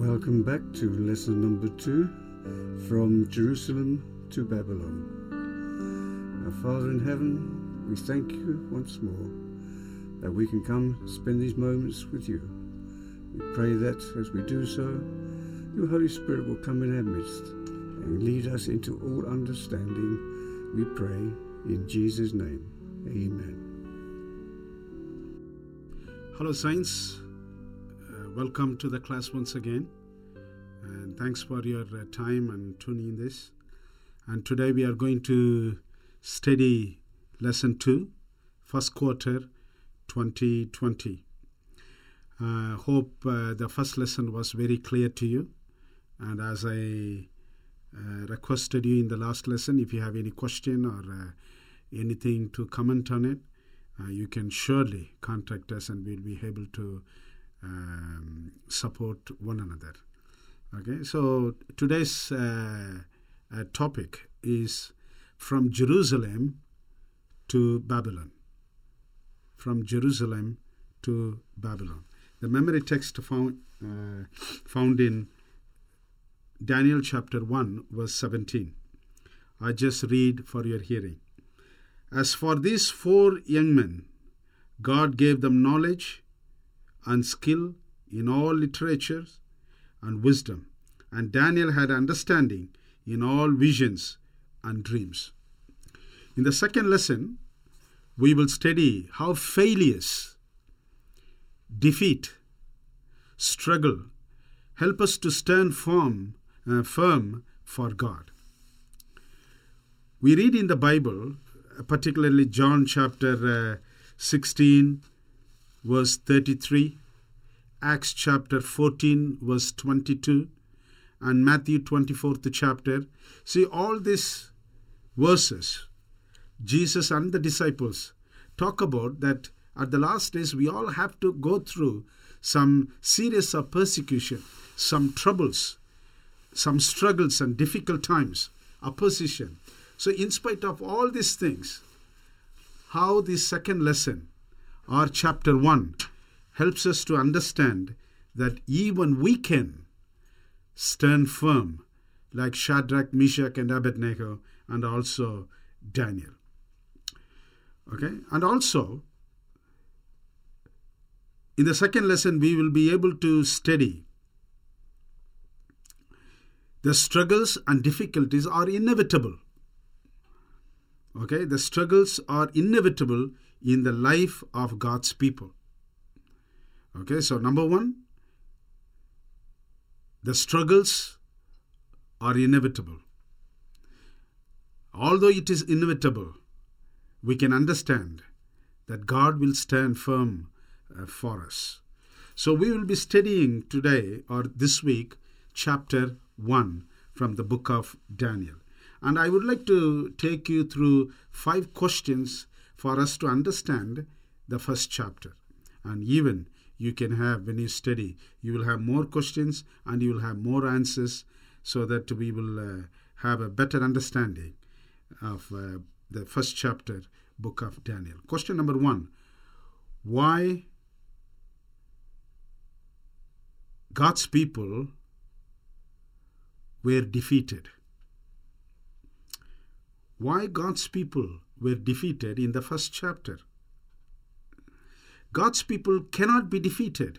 Welcome back to lesson number 2, From Jerusalem to Babylon. Our Father in heaven, we thank you once more that we can come spend these moments with you. We pray that as we do so, your Holy Spirit will come in our midst and lead us into all understanding. We pray in Jesus' name. Amen. Hello, Saints. Welcome to the class once again. And thanks for your time and tuning in this. And today we are going to study lesson 2, first quarter 2020. Hope the first lesson was very clear to you. And as I requested you in the last lesson, if you have any question or anything to comment on it, you can surely contact us and we'll be able to support one another. Okay, so today's topic is From Jerusalem to Babylon. From Jerusalem to Babylon. The memory text found in Daniel chapter 1 verse 17. I just read for your hearing. As for these 4 young men, God gave them knowledge and skill in all literatures and wisdom, and Daniel had understanding in all visions and dreams. In the second lesson, we will study how failures, defeat, struggle help us to stand firm for God. We read in the Bible, particularly John chapter 16, verse 33, Acts chapter 14, verse 22, and Matthew 24th chapter. See, all these verses, Jesus and the disciples talk about that at the last days we all have to go through some series of persecution, some troubles, some struggles and difficult times, opposition. So in spite of all these things, how the second lesson or chapter 1 helps us to understand that even we can stand firm like Shadrach, Meshach and Abednego and also Daniel. Okay, and also in the second lesson we will be able to study the struggles and difficulties are inevitable. Okay, the struggles are inevitable in the life of God's people. Okay, so number 1, the struggles are inevitable. Although it is inevitable, we can understand that God will stand firm for us. So we will be studying today or this week chapter 1 from the book of Daniel. And I would like to take you through 5 questions for us to understand the first chapter. And even you can have, when you study, you will have more questions and you will have more answers so that we will have a better understanding of the first chapter, book of Daniel. Question number 1, why God's people were defeated? Why God's people were defeated in the first chapter? God's people cannot be defeated,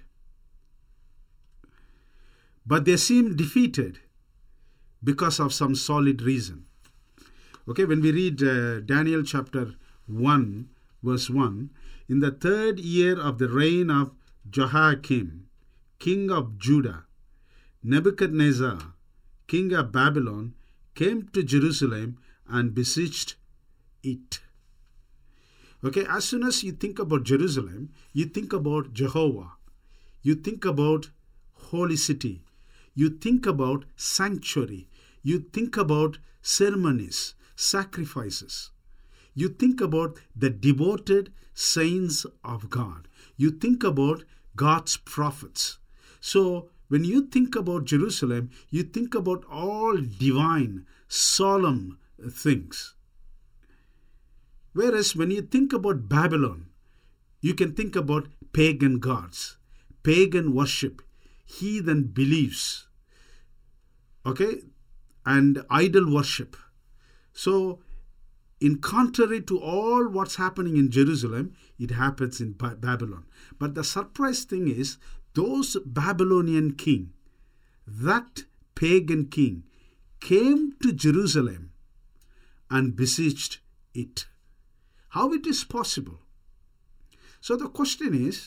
but they seem defeated because of some solid reason. Okay, when we read Daniel chapter 1, verse 1, in the 3rd year of the reign of Jehoiakim, king of Judah, Nebuchadnezzar, king of Babylon, came to Jerusalem and besieged it. Okay, as soon as you think about Jerusalem, you think about Jehovah. You think about holy city. You think about sanctuary. You think about ceremonies, sacrifices. You think about the devoted saints of God. You think about God's prophets. So when you think about Jerusalem, you think about all divine, solemn things. Whereas when you think about Babylon, you can think about pagan gods, pagan worship, heathen beliefs, okay, and idol worship. So, in contrary to all what's happening in Jerusalem, it happens in Babylon. But the surprise thing is, those Babylonian king, that pagan king, came to Jerusalem and besieged it. How it is possible? So the question is,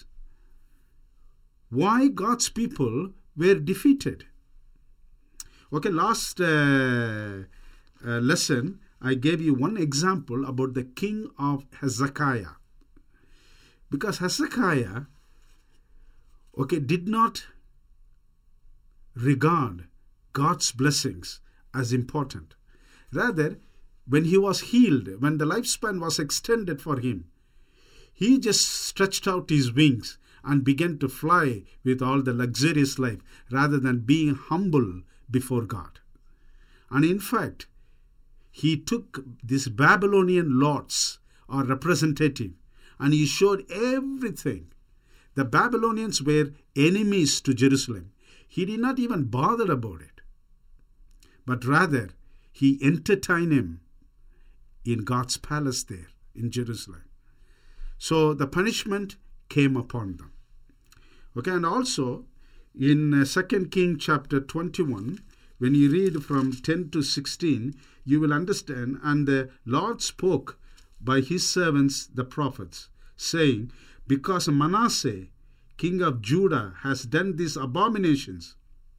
why God's people were defeated? Okay, last lesson, I gave you one example about the king of Hezekiah. Because Hezekiah, did not regard God's blessings as important. Rather, when he was healed, when the lifespan was extended for him, he just stretched out his wings and began to fly with all the luxurious life rather than being humble before God. And in fact, he took this Babylonian lords or representative and he showed everything. The Babylonians were enemies to Jerusalem. He did not even bother about it. But rather, he entertained him in God's palace there in Jerusalem. So the punishment came upon them. And also in 2 Kings chapter 21, when you read from 10 to 16, you will understand, and the Lord spoke by his servants the prophets, saying, because Manasseh, king of Judah, has done these abominations,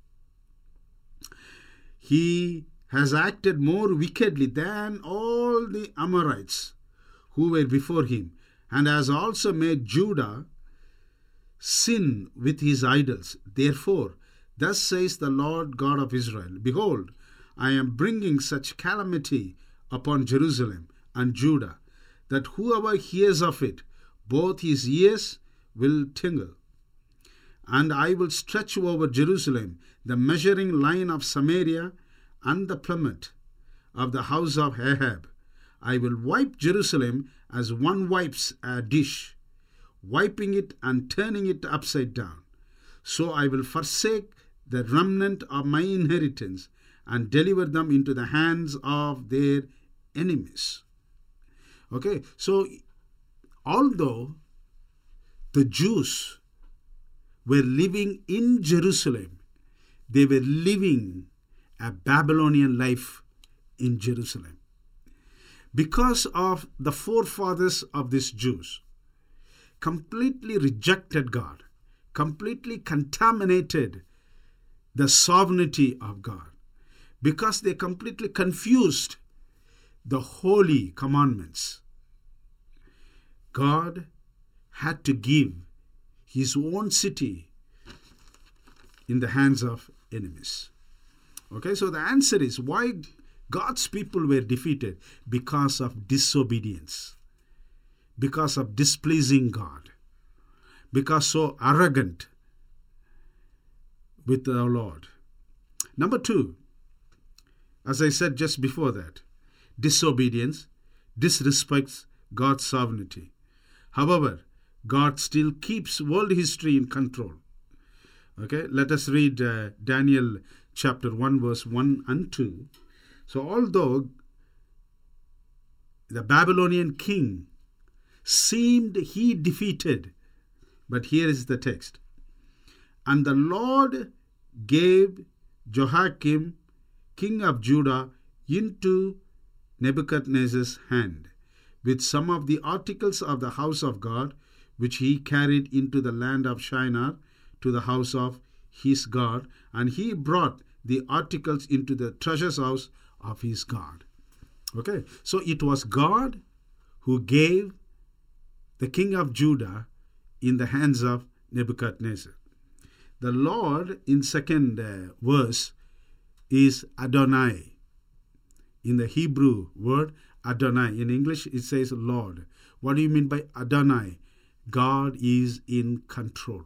he has acted more wickedly than all the Amorites who were before him, and has also made Judah sin with his idols. Therefore, thus says the Lord God of Israel, behold, I am bringing such calamity upon Jerusalem and Judah, that whoever hears of it, both his ears will tingle. And I will stretch over Jerusalem the measuring line of Samaria and the plummet of the house of Ahab. I will wipe Jerusalem as one wipes a dish, wiping it and turning it upside down. So I will forsake the remnant of my inheritance and deliver them into the hands of their enemies. So although the Jews were living in Jerusalem, they were living a Babylonian life in Jerusalem. Because of the forefathers of these Jews completely rejected God, completely contaminated the sovereignty of God, because they completely confused the holy commandments, God had to give his own city in the hands of enemies. So the answer is why God's people were defeated: because of disobedience, because of displeasing God, because so arrogant with our Lord. Number 2, as I said just before that, disobedience disrespects God's sovereignty. However, God still keeps world history in control. Let us read Daniel chapter 1 verse 1 and 2. So although the Babylonian king seemed he defeated, but here is the text. And the Lord gave Jehoiakim, king of Judah, into Nebuchadnezzar's hand, with some of the articles of the house of God, which he carried into the land of Shinar to the house of his God, and he brought the articles into the treasure house of his God. So it was God who gave the king of Judah in the hands of Nebuchadnezzar. The Lord in second verse is Adonai. In the Hebrew word Adonai, in English it says Lord. What do you mean by Adonai? God is in control.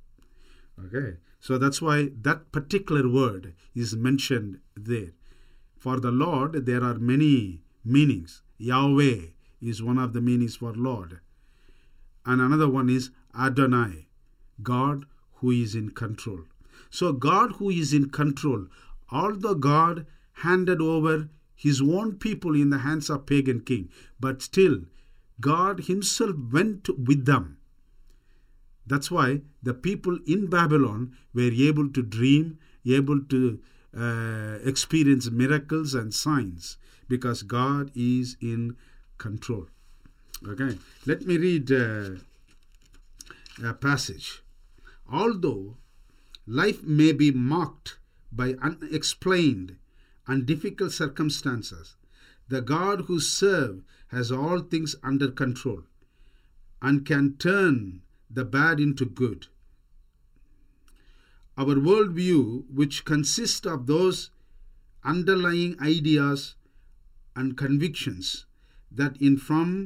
So that's why that particular word is mentioned there. For the Lord, there are many meanings. Yahweh is one of the meanings for Lord. And another one is Adonai, God who is in control. So God, who is in control, although God handed over his own people in the hands of pagan king, but still God himself went with them. That's why the people in Babylon were able to dream, able to experience miracles and signs, because God is in control. Okay, let me read a passage. Although life may be marked by unexplained and difficult circumstances, the God who serve has all things under control and can turn the bad into good. Our worldview, which consists of those underlying ideas and convictions that inform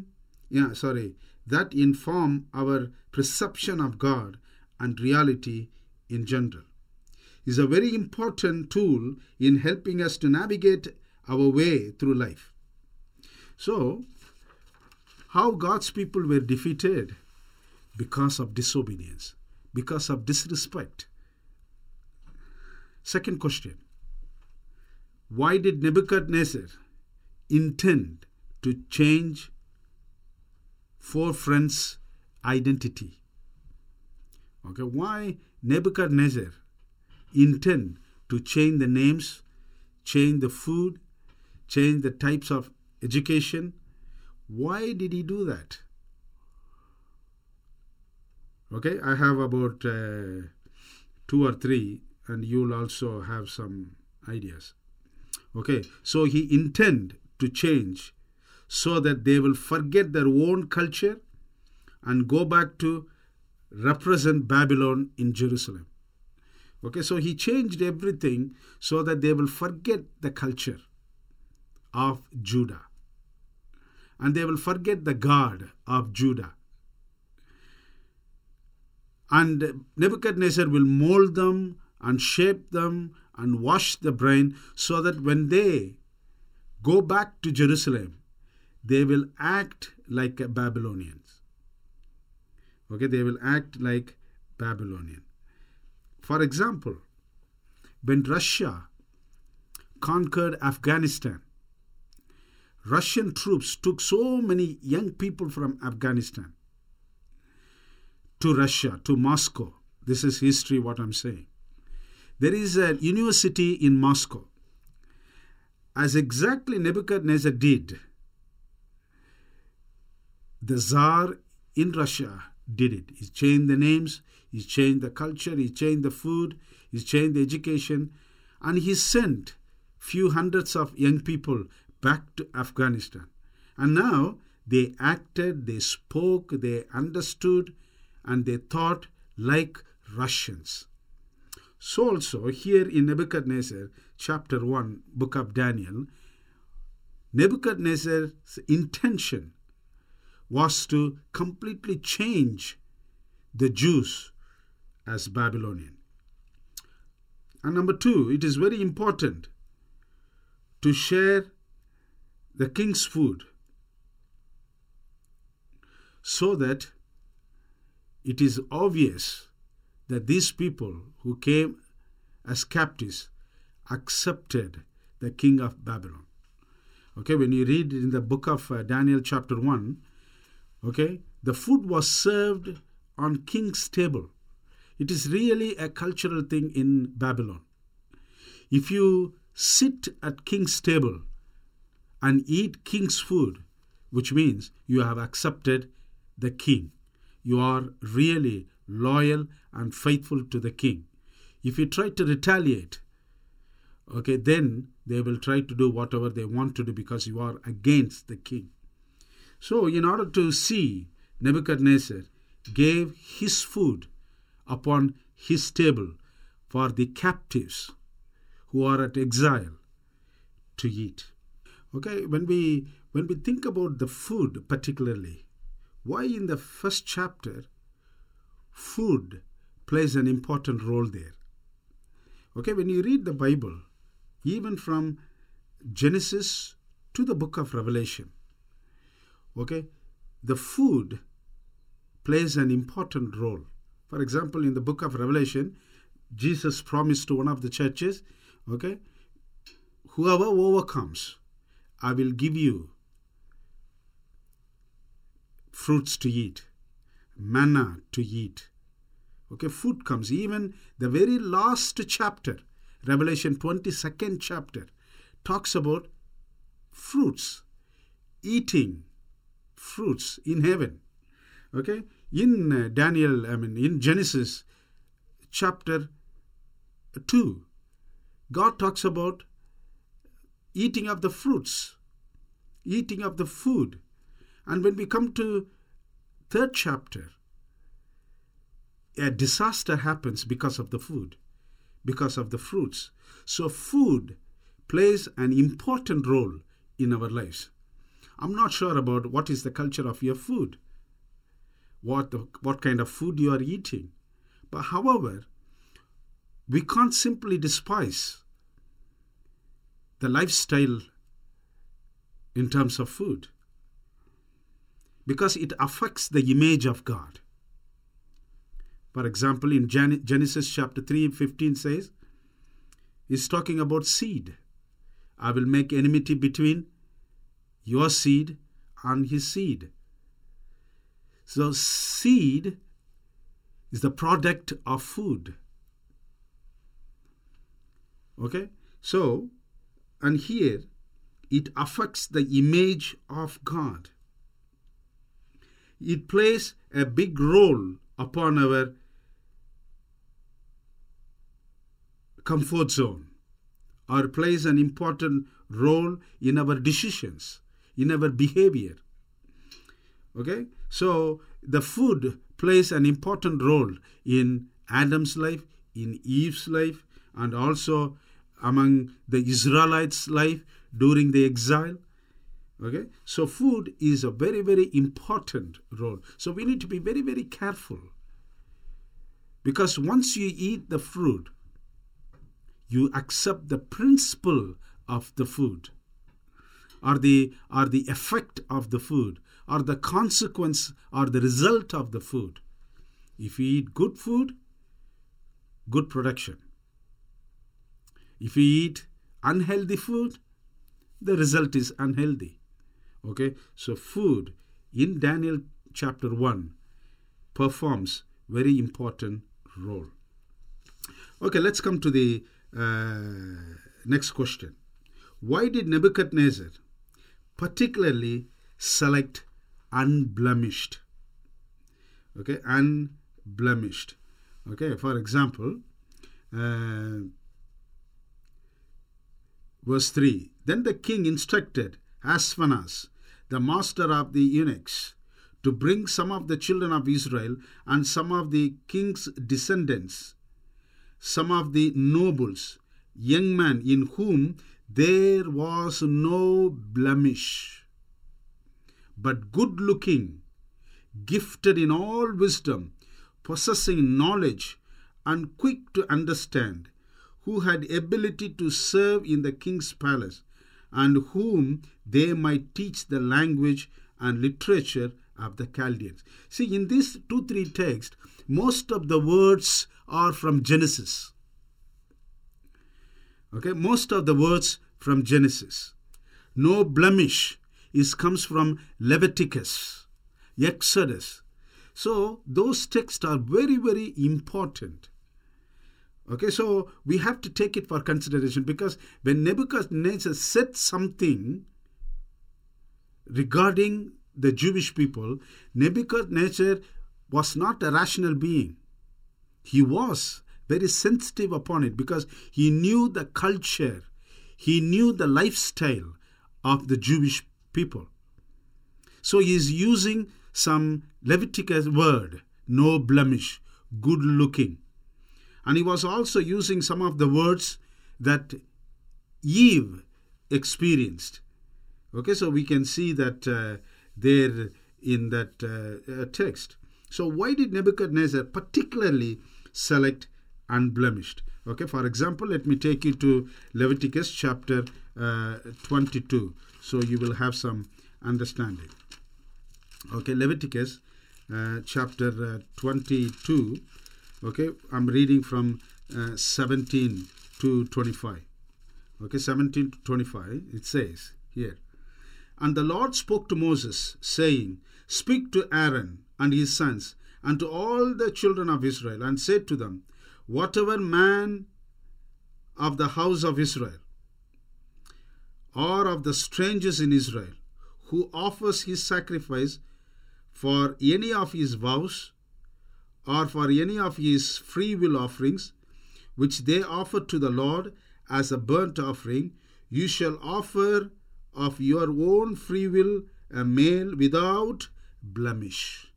our perception of God and reality in general, is a very important tool in helping us to navigate our way through life. So, how God's people were defeated? Because of disobedience, because of disrespect. Second question: why did Nebuchadnezzar intend to change four friends' identity? Okay, why Nebuchadnezzar intend to change the names, change the food, change the types of education? Why did he do that? Okay, I have about 2 or 3, and you'll also have some ideas. Okay, so he intend to change so that they will forget their own culture and go back to represent Babylon in Jerusalem. Okay, so he changed everything so that they will forget the culture of Judah, and they will forget the God of Judah. And Nebuchadnezzar will mold them and shape them and wash the brain so that when they go back to Jerusalem, they will act like Babylonians. Okay, they will act like Babylonian. For example, when Russia conquered Afghanistan, Russian troops took so many young people from Afghanistan to Russia, to Moscow. This is history, what I'm saying. There is a university in Moscow. As exactly Nebuchadnezzar did, the Tsar in Russia did it. He changed the names, he changed the culture, he changed the food, he changed the education, and he sent few hundreds of young people back to Afghanistan. And now they acted, they spoke, they understood, and they thought like Russians. So also here in Nebuchadnezzar, chapter 1, book of Daniel, Nebuchadnezzar's intention was to completely change the Jews as Babylonian. And number 2, it is very important to share the king's food so that it is obvious that these people who came as captives accepted the king of Babylon. Okay, when you read in the book of Daniel chapter 1, okay, the food was served on king's table. It is really a cultural thing in Babylon. If you sit at king's table and eat king's food, which means you have accepted the king. You are really loyal and faithful to the king. If you try to retaliate, okay, then they will try to do whatever they want to do because you are against the king. So in order to see, Nebuchadnezzar gave his food upon his table for the captives who are at exile to eat. Okay, when we think about the food particularly, why in the first chapter food plays an important role there? Okay, when you read the Bible, even from Genesis to the book of Revelation, okay, the food plays an important role. For example, in the book of Revelation, Jesus promised to one of the churches, okay, whoever overcomes, I will give you fruits to eat, manna to eat. Okay, food comes. Even the very last chapter, Revelation 22nd chapter, talks about fruits, eating fruits in heaven. Okay, in in Genesis chapter 2, God talks about eating of the fruits, eating of the food. And when we come to 3rd chapter, a disaster happens because of the food, because of the fruits. So food plays an important role in our lives. I'm not sure about what is the culture of your food, what kind of food you are eating. But however, we can't simply despise the lifestyle in terms of food, because it affects the image of God. For example, in Genesis chapter 3:15 says, he's talking about seed. I will make enmity between your seed and his seed. So seed is the product of food. Okay? So, and here, it affects the image of God. It plays a big role upon our comfort zone, or plays an important role in our decisions, in our behavior. Okay? So, the food plays an important role in Adam's life, in Eve's life, and also among the Israelites' life during the exile. Okay? So food is a very, very important role. So we need to be very, very careful. Because once you eat the fruit, you accept the principle of the food, or the effect of the food, or the consequence or the result of the food. If you eat good food, good production. If you eat unhealthy food, the result is unhealthy. Okay, so food in Daniel chapter 1 performs very important role. Okay, let's come to the next question. Why did Nebuchadnezzar particularly select unblemished? Okay, unblemished. Okay, for example, verse 3, then the king instructed Ashpenaz, the master of the eunuchs, to bring some of the children of Israel and some of the king's descendants, some of the nobles, young men in whom there was no blemish, but good-looking, gifted in all wisdom, possessing knowledge, and quick to understand, who had ability to serve in the king's palace, and whom they might teach the language and literature of the Chaldeans. See, in these 2-3 texts, most of the words are from Genesis. Okay, most of the words from Genesis. No blemish comes from Leviticus, Exodus. So those texts are very, very important. Okay, so we have to take it for consideration, because when Nebuchadnezzar said something regarding the Jewish people, Nebuchadnezzar was not a rational being. He was very sensitive upon it, because he knew the culture, he knew the lifestyle of the Jewish people. So he is using some Leviticus word, no blemish, good looking. And he was also using some of the words that Eve experienced. Okay, so we can see that there in that text. So why did Nebuchadnezzar particularly select unblemished? Okay, for example, let me take you to Leviticus chapter 22. So you will have some understanding. Okay, Leviticus chapter 22. Okay, I'm reading from 17 to 25. Okay, 17 to 25, it says here, "And the Lord spoke to Moses, saying, Speak to Aaron and his sons, and to all the children of Israel, and say to them, Whatever man of the house of Israel, or of the strangers in Israel, who offers his sacrifice for any of his vows, or for any of his free will offerings, which they offer to the Lord as a burnt offering, you shall offer of your own free will a male without blemish.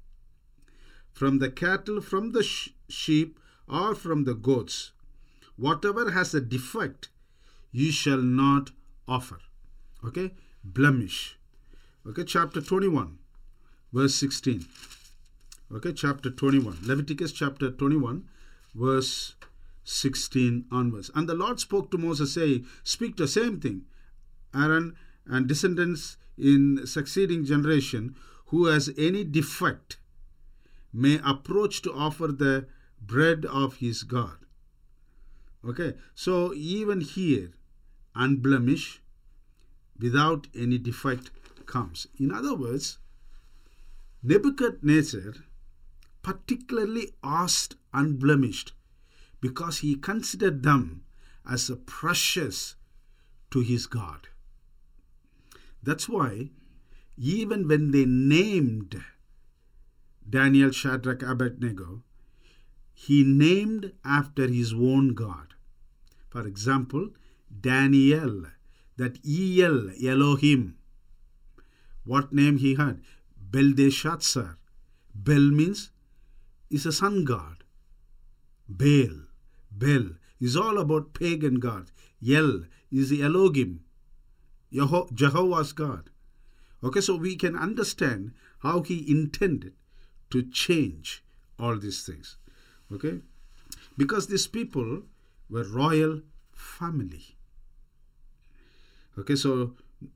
From the cattle, from the sheep, or from the goats, whatever has a defect, you shall not offer." Okay, blemish. Okay, chapter 21, verse 16. Okay, chapter 21, Leviticus chapter 21, verse 16 onwards. "And the Lord spoke to Moses, saying, Speak the same thing, Aaron and descendants in succeeding generation, who has any defect, may approach to offer the bread of his God." Okay, so even here, unblemished, without any defect comes. In other words, Nebuchadnezzar particularly asked unblemished because he considered them as a precious to his God. That's why even when they named Daniel, Shadrach, Abednego, he named after his own God. For example, Daniel, that El, Elohim. What name he had? Belteshazzar. Bel means is a sun god. Bel is all about pagan gods. El is the Elohim, Jehovah's God. Okay, so we can understand how he intended to change all these things. Okay, because these people were royal family. Okay, so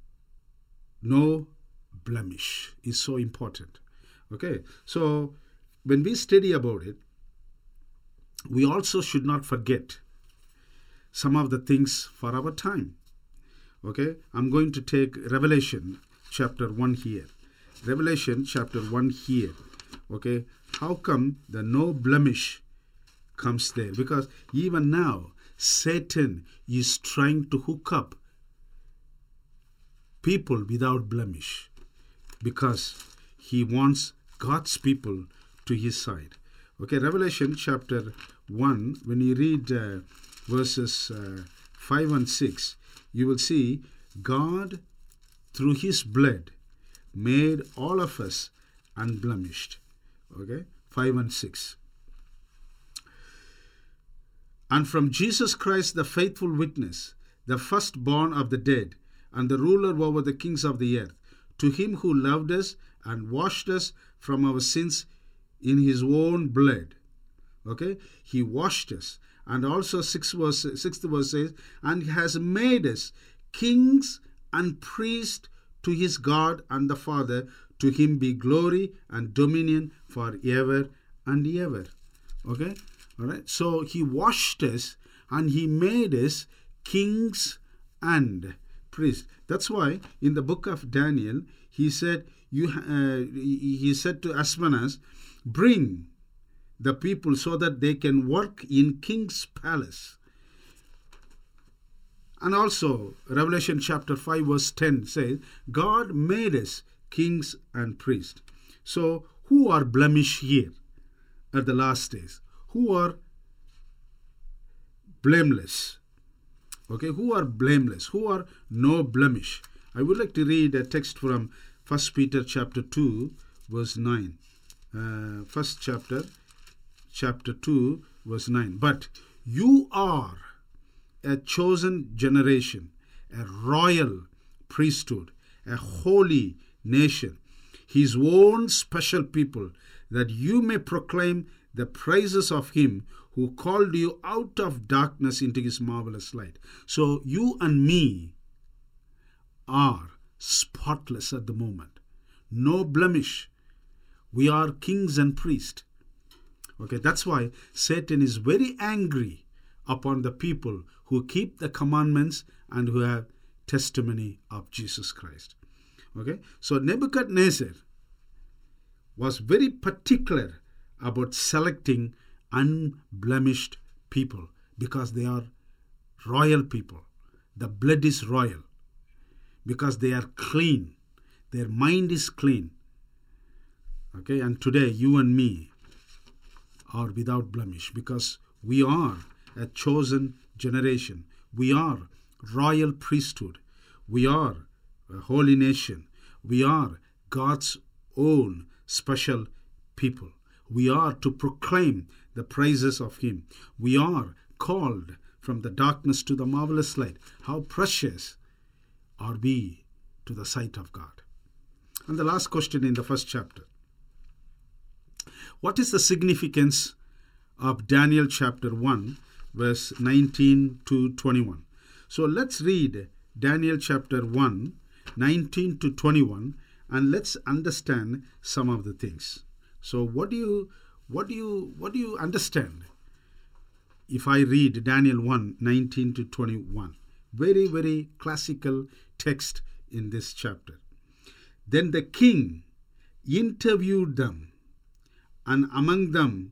no blemish is so important. Okay, so when we study about it, we also should not forget some of the things for our time. Okay, I'm going to take Revelation chapter 1 here. Revelation chapter 1 here. Okay, how come the no blemish comes there? Because even now, Satan is trying to hook up people without blemish because he wants God's people to his side. Okay, Revelation chapter 1, when you read verses 5 and 6, you will see God, through his blood, made all of us unblemished. Okay, 5 and 6. "And from Jesus Christ, the faithful witness, the firstborn of the dead, and the ruler over the kings of the earth, to him who loved us and washed us from our sins in his own blood." Okay, he washed us. And also sixth verse says, "And has made us kings and priests to his God and the Father. To him be glory and dominion forever and ever." Okay, all right. So he washed us and he made us kings and priests. That's why in the book of Daniel he said, he said to Ashpenaz, "Bring the people so that they can work in king's palace." And also Revelation chapter 5 verse 10 says, God made us kings and priests. So who are blemished here at the last days? Who are blameless? Okay, who are blameless? Who are no blemish? I would like to read a text from 1 Peter chapter 2 verse 9. First chapter 2 verse 9. "But you are a chosen generation, a royal priesthood, a holy nation, his own special people, that you may proclaim the praises of him who called you out of darkness into his marvelous light." So you and me are spotless at the moment. No blemish. We are kings and priests. Okay, that's why Satan is very angry upon the people who keep the commandments and who have testimony of Jesus Christ. Okay, so Nebuchadnezzar was very particular about selecting unblemished people because they are royal people. The blood is royal because they are clean. Their mind is clean. Okay, and today you and me are without blemish because we are a chosen generation. We are royal priesthood. We are a holy nation. We are God's own special people. We are to proclaim the praises of Him. We are called from the darkness to the marvelous light. How precious are we to the sight of God? And the last question in the first chapter. What is the significance of Daniel chapter 1, verse 19 to 21? So let's read Daniel chapter 1, 19 to 21, and let's understand some of the things. So what do you understand if I read Daniel 1, 19 to 21? Very, very classical text in this chapter. Then the king interviewed them, and among them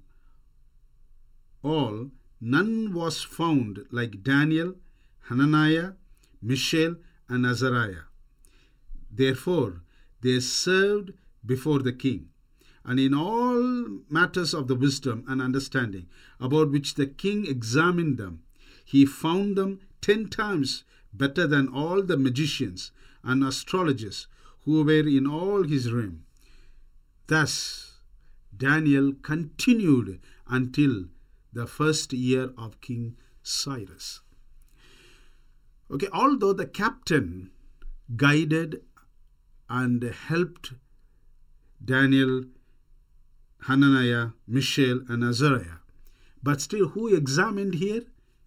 all none was found like Daniel, Hananiah, Mishael, and Azariah. Therefore they served before the king, and in all matters of the wisdom and understanding about which the king examined them, he found them 10 times better than all the magicians and astrologers who were in all his realm. Thus Daniel continued until the first year of King Cyrus. Okay, although the captain guided and helped Daniel, Hananiah, Mishael, and Azariah, but still who examined here?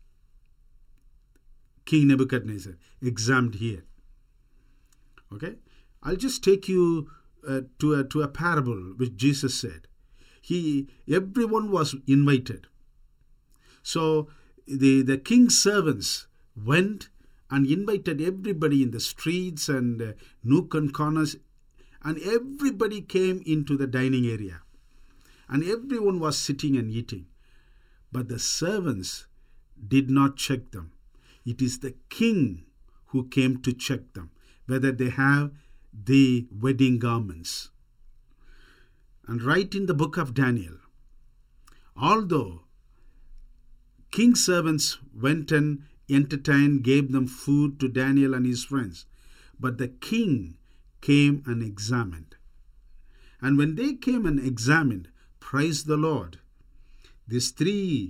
King Nebuchadnezzar examined here. Okay, I'll just take you to a parable which Jesus said. Everyone was invited. So the king's servants went and invited everybody in the streets and nook and corners, and everybody came into the dining area. And everyone was sitting and eating. But the servants did not check them. It is the king who came to check them, whether they have the wedding garments. And right in the book of Daniel, although king's servants went and entertained, gave them food to Daniel and his friends, but the king came and examined. And when they came and examined, praise the Lord, these 3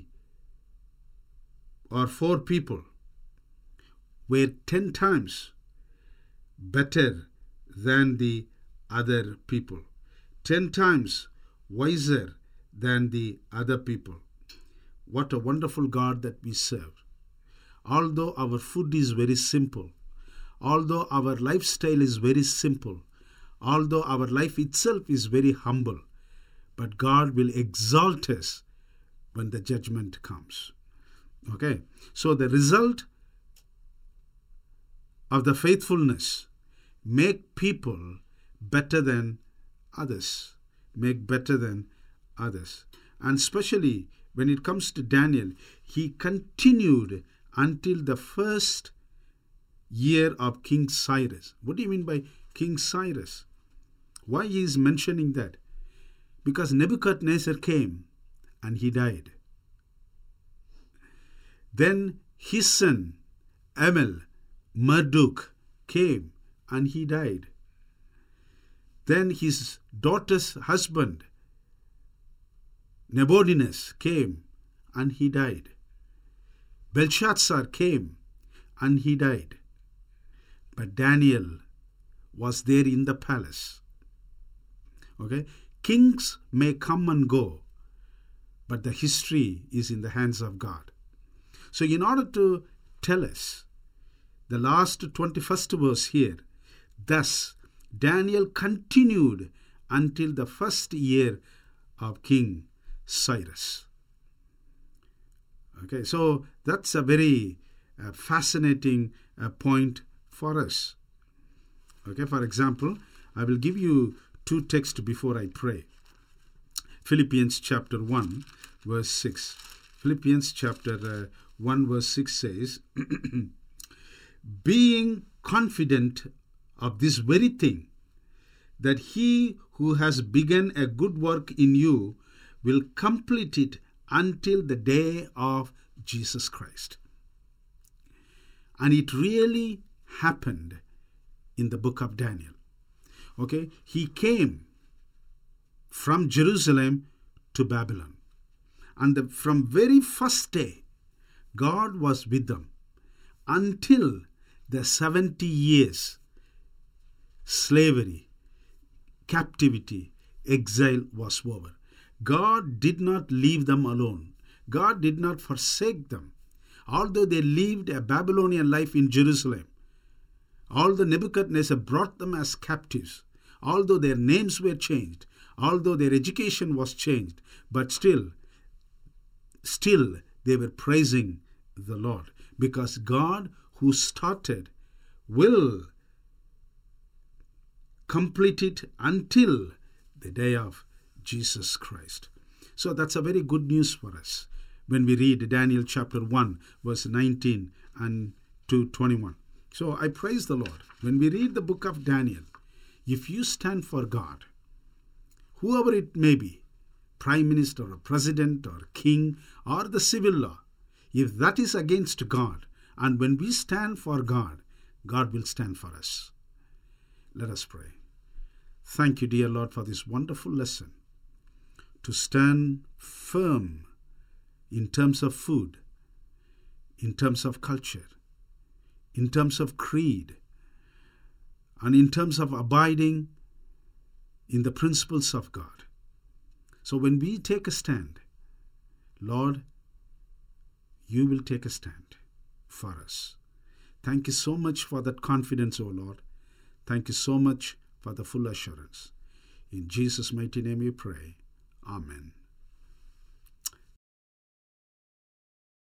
or 4 people were 10 times better than the other people, 10 times wiser than the other people. What a wonderful God that we serve. Although our food is very simple, although our lifestyle is very simple, although our life itself is very humble, but God will exalt us when the judgment comes. Okay, so the result of the faithfulness make people better than others, make better than others. And especially when it comes to Daniel, he continued until the first year of King Cyrus. What do you mean by King Cyrus? Why he is mentioning that? Because Nebuchadnezzar came and he died. Then his son Amel, Marduk, came and he died. Then his daughter's husband Nabonidus came and he died. Belshazzar came and he died. But Daniel was there in the palace. Okay? Kings may come and go, but the history is in the hands of God. So in order to tell us, the last 21st verse here, thus Daniel continued until the first year of King Cyrus. Okay, so that's a very fascinating point for us. Okay, for example, I will give you two texts before I pray. Philippians chapter 1, verse 6. Philippians chapter 1, verse 6 says, being confident of this very thing, that he who has begun a good work in you will complete it until the day of Jesus Christ. And it really happened in the book of Daniel. Okay, he came from Jerusalem to Babylon. And from very first day, God was with them until the 70 years slavery, captivity, exile was over. God did not leave them alone. God did not forsake them. Although they lived a Babylonian life in Jerusalem, although Nebuchadnezzar brought them as captives, although their names were changed, although their education was changed, but still they were praising the Lord, because God who started will complete it until the day of Jesus Christ. So that's a very good news for us when we read Daniel chapter 1, verse 19 and to 21. So I praise the Lord. When we read the book of Daniel, if you stand for God, whoever it may be, prime minister or president or king or the civil law, if that is against God, and when we stand for God, God will stand for us. Let us pray. Thank you, dear Lord, for this wonderful lesson. To stand firm in terms of food, in terms of culture, in terms of creed, and in terms of abiding in the principles of God. So when we take a stand, Lord, you will take a stand for us. Thank you so much for that confidence, O Lord. Thank you so much for the full assurance. In Jesus' mighty name we pray. Amen.